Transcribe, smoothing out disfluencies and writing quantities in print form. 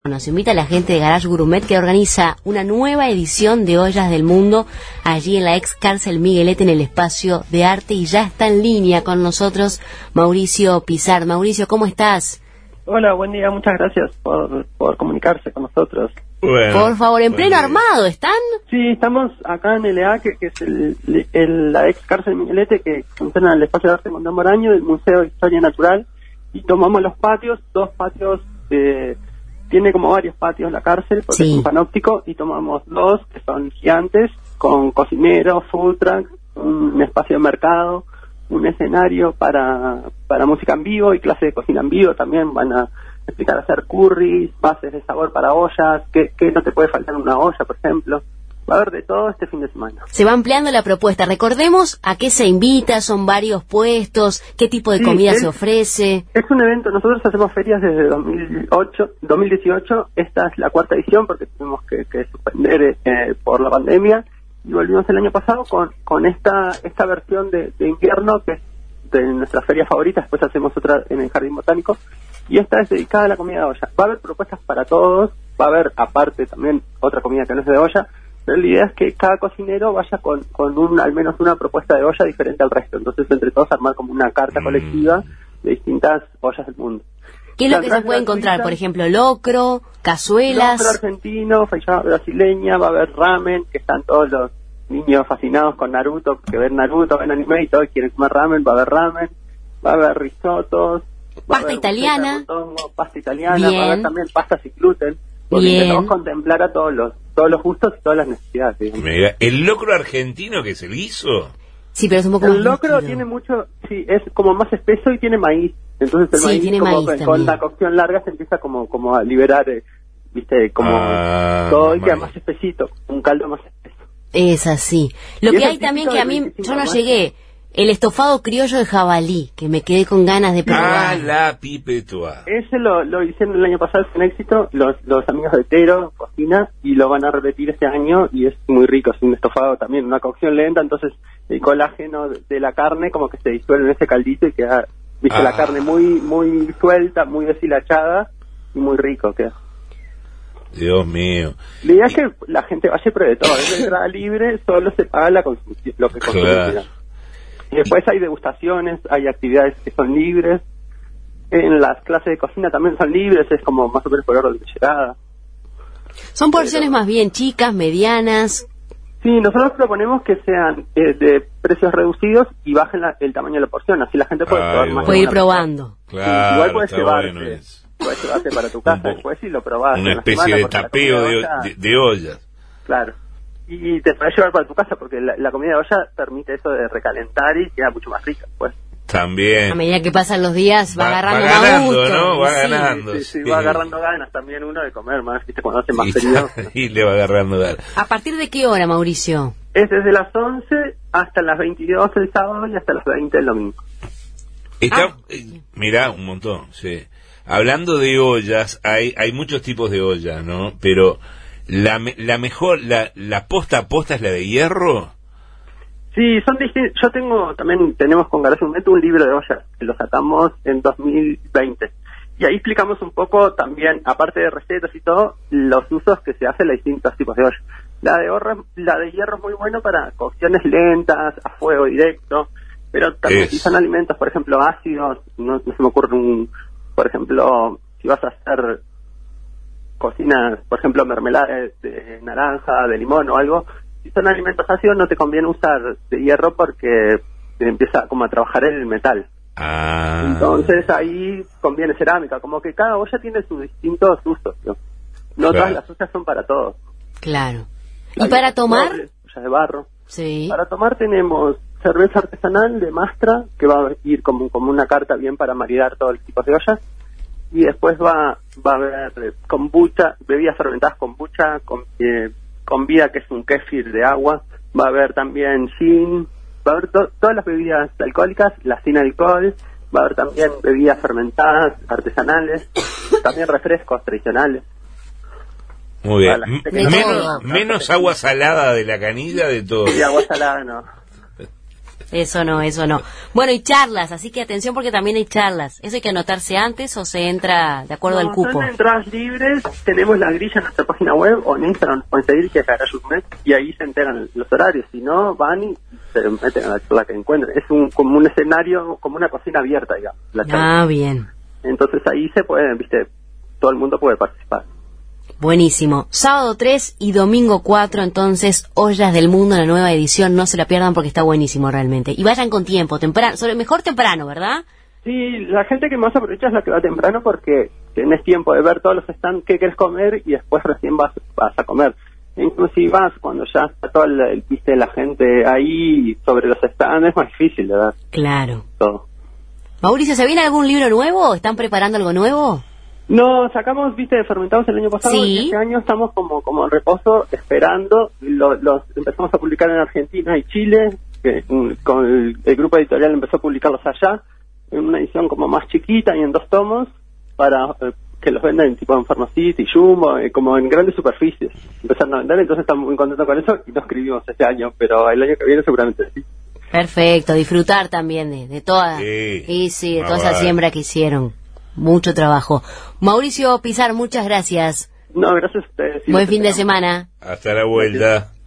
Nos invita a la gente de Garage Gourmet que organiza una nueva edición de Ollas del Mundo allí en la ex cárcel Miguelete en el espacio de arte y ya está en línea con nosotros Mauricio Pizar. Mauricio, ¿cómo estás? Hola, buen día, muchas gracias por comunicarse con nosotros. Bueno, por favor, en pleno armado, ¿están? Sí, estamos acá en LA, que es la ex cárcel Miguelete, que funciona en el espacio de arte contemporáneo del Museo de Historia Natural, y tomamos los patios, dos patios, tiene como varios patios la cárcel, porque es un panóptico, y tomamos dos, que son gigantes, con cocineros, food truck, un espacio de mercado, un escenario para música en vivo y clase de cocina en vivo. También van a explicar a hacer curries, bases de sabor para ollas, qué no te puede faltar en una olla, por ejemplo. Va a haber de todo este fin de semana. Se va ampliando la propuesta. Recordemos a qué se invita, son varios puestos, qué tipo de comida se ofrece. Es un evento, nosotros hacemos ferias desde 2018, esta es la cuarta edición porque tuvimos que suspender por la pandemia, y volvimos el año pasado con esta versión de invierno, que es de nuestras ferias favoritas. Después hacemos otra en el Jardín Botánico, y esta es dedicada a la comida de olla. Va a haber propuestas para todos, va a haber aparte también otra comida que no es de olla, pero la idea es que cada cocinero vaya con al menos una propuesta de olla diferente al resto. Entonces, entre todos, armar como una carta colectiva de distintas ollas del mundo. ¿Qué es lo que se puede encontrar? Por ejemplo, locro, cazuelas. Locro argentino, feijoada brasileña, va a haber ramen, que están todos los niños fascinados con Naruto, que ven Naruto, ven anime y todos quieren comer ramen. Va a haber ramen, va a haber risotos, pasta italiana, pasta italiana, va a haber también pasta sin gluten. Porque intentamos contemplar a todos los gustos y todas las necesidades. Mira, el locro argentino, que es el guiso. Sí, pero es un poco el locro tiene mucho, sí, es como más espeso y tiene maíz. Entonces el maíz, tiene como maíz con la cocción larga se empieza como a liberar, viste, como todo, y queda más espesito, un caldo más espeso. Es así. Lo que hay también, que a mí, yo no llegué, el estofado criollo de jabalí, que me quedé con ganas de probar. La pipetoa. Ese lo hicieron el año pasado con éxito, los amigos de Tero Cocina, y lo van a repetir este año, y es muy rico. Es un estofado también, una cocción lenta, entonces el colágeno de la carne como que se disuelve en ese caldito y queda, viste, la carne muy suelta, muy deshilachada y muy rico queda. Dios mío. La idea es que la gente vaya y pruebe todo, es de entrada libre, solo se paga lo que consume. Claro. Y después hay degustaciones, hay actividades que son libres. En las clases de cocina también son libres, es como más o menos por orden de llegada. ¿Son porciones más bien chicas, medianas? Sí, nosotros proponemos que sean de precios reducidos y bajen el tamaño de la porción, así la gente puede probar más. Puede ir probando. Claro, sí, igual puedes llevarte para tu casa después y lo probás. Una especie de tapeo de ollas. Claro. Y te puedes llevar para tu casa porque la comida de olla permite eso de recalentar y queda mucho más rica, pues. También. A medida que pasan los días va agarrando más gusto, ¿no? Va ganando. Sí, va agarrando ganas también uno de comer más, ¿viste? Cuando hace más frío. Y le va agarrando ganas. ¿A partir de qué hora, Mauricio? Es desde las 11 hasta las 22 el sábado y hasta las 20 el domingo. Mirá, un montón, sí. Hablando de ollas, hay muchos tipos de ollas, ¿no? Pero la mejor, la posta a posta es la de hierro. Sí, son distintos. Tenemos con Garage Gourmet un libro de ollas que lo sacamos en 2020. Y ahí explicamos un poco también, aparte de recetas y todo, los usos que se hacen en los distintos tipos de ollas. La de hierro es muy bueno para cocciones lentas, a fuego directo, pero también si son alimentos, por ejemplo, ácidos, no se me ocurre por ejemplo, si vas a hacer cocinas, por ejemplo, mermelada de naranja, de limón o algo, si son alimentos ácidos no te conviene usar de hierro porque empieza como a trabajar en el metal. Entonces ahí conviene cerámica, como que cada olla tiene sus distintos usos, ¿no? No todas las ollas son para todos. Claro. ¿Y para tomar? Ollas de barro. Sí. Para tomar tenemos cerveza artesanal de Mastra, que va a ir como una carta bien para maridar todos los tipos de ollas. Y después va a haber kombucha, bebidas fermentadas kombucha, con vida, que es un kéfir de agua. Va a haber también gin, va a haber todas las bebidas alcohólicas, las sin alcohol. Va a haber también bebidas fermentadas, artesanales, también refrescos tradicionales. Muy bien. Menos agua salada de la canilla, de todo. Sí, agua salada no. Eso no, eso no. Bueno, y charlas, así que atención porque también hay charlas. ¿Eso hay que anotarse antes o se entra de acuerdo al cupo? Son entradas libres, tenemos la grilla en nuestra página web o en Instagram, pueden seguir que es Garage Gourmet, y ahí se enteran los horarios. Si no, van y se meten a la charla que encuentren. Es como un escenario, como una cocina abierta, digamos. La charla. Ah, bien. Entonces ahí se pueden, viste, todo el mundo puede participar. Buenísimo. Sábado 3 y domingo 4, entonces, Ollas del Mundo, la nueva edición. No se la pierdan porque está buenísimo realmente. Y vayan con tiempo, temprano, mejor temprano, ¿verdad? Sí, la gente que más aprovecha es la que va temprano porque tenés tiempo de ver todos los stands que querés comer y después recién vas a comer. Inclusive vas cuando ya está todo el piste de la gente ahí sobre los stands, es más difícil de ver. Claro. Todo. Mauricio, ¿se viene algún libro nuevo? ¿Están preparando algo nuevo? No, sacamos, viste, Fermentados el año pasado, Sí. y este año estamos como en reposo, esperando, los empezamos a publicar en Argentina y Chile, que, con el grupo editorial empezó a publicarlos allá, en una edición como más chiquita y en 2 tomos, para que los vendan tipo en Pharmacity y Jumbo, como en grandes superficies, empezaron a vender, entonces estamos muy contentos con eso y no escribimos este año, pero el año que viene seguramente sí. Perfecto, disfrutar también de toda, Sí, de toda esa siembra que hicieron. Mucho trabajo. Mauricio Pizar, muchas gracias. No, gracias a ustedes. Buen fin de semana. Hasta la vuelta.